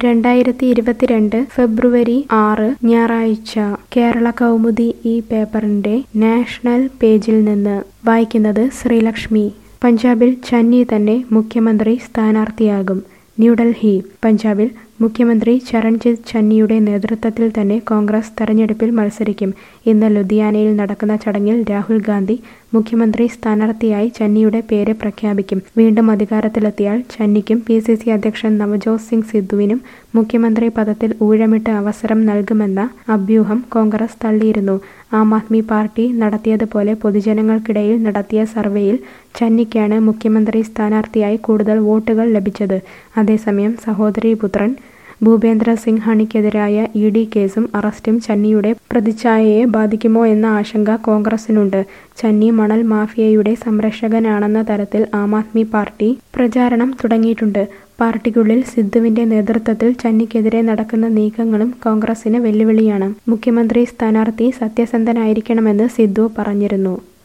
2022 ഫെബ്രുവരി 6 ഞായറാഴ്ച കേരള കൗമുദി ഈ പേപ്പറിന്റെ നാഷണൽ പേജിൽ നിന്ന് വായിക്കുന്നത് ശ്രീലക്ഷ്മി. പഞ്ചാബിൽ ചന്നി തന്നെ മുഖ്യമന്ത്രി സ്ഥാനാർത്ഥിയാകും. ന്യൂഡൽഹി. പഞ്ചാബിൽ മുഖ്യമന്ത്രി ചരൺജിത്ത് ചന്നിയുടെ നേതൃത്വത്തിൽ തന്നെ കോൺഗ്രസ് തെരഞ്ഞെടുപ്പിൽ മത്സരിക്കും. ഇന്ന് ലുധിയാനയിൽ നടക്കുന്ന ചടങ്ങിൽ രാഹുൽ ഗാന്ധി മുഖ്യമന്ത്രി സ്ഥാനാർത്ഥിയായി ചന്നിയുടെ പേര് പ്രഖ്യാപിക്കും. വീണ്ടും അധികാരത്തിലെത്തിയാൽ ചന്നിക്കും PCC അധ്യക്ഷൻ നവജോത് സിംഗ് സിദ്ധുവിനും മുഖ്യമന്ത്രി പദത്തിൽ ഊഴമിട്ട് അവസരം നൽകുമെന്ന അഭ്യൂഹം കോൺഗ്രസ് തള്ളിയിരുന്നു. ആം ആദ്മി പാർട്ടി നടത്തിയതുപോലെ പൊതുജനങ്ങൾക്കിടയിൽ നടത്തിയ സർവേയിൽ ചന്നിക്കാണ് മുഖ്യമന്ത്രി സ്ഥാനാർത്ഥിയായി കൂടുതൽ വോട്ടുകൾ ലഭിച്ചത്. അതേസമയം സഹോദരീപുത്രൻ ഭൂപേന്ദ്ര സിംഗ് ഹണിക്കെതിരായ ED കേസും അറസ്റ്റും ചന്നിയുടെ പ്രതിച്ഛായയെ ബാധിക്കുമോ എന്ന ആശങ്ക കോൺഗ്രസിനുണ്ട്. ചന്നി മണൽ മാഫിയയുടെ സംരക്ഷകനാണെന്ന തരത്തിൽ ആം ആദ്മി പാർട്ടി പ്രചാരണം തുടങ്ങിയിട്ടുണ്ട്. പാർട്ടിക്കുള്ളിൽ സിദ്ധുവിന്റെ നേതൃത്വത്തിൽ ചന്നിക്കെതിരെ നടക്കുന്ന നീക്കങ്ങളും കോൺഗ്രസിന് വെല്ലുവിളിയാണ്. മുഖ്യമന്ത്രി സ്ഥാനാർത്ഥി സത്യസന്ധനായിരിക്കണമെന്ന് സിദ്ധു പറഞ്ഞിരുന്നു.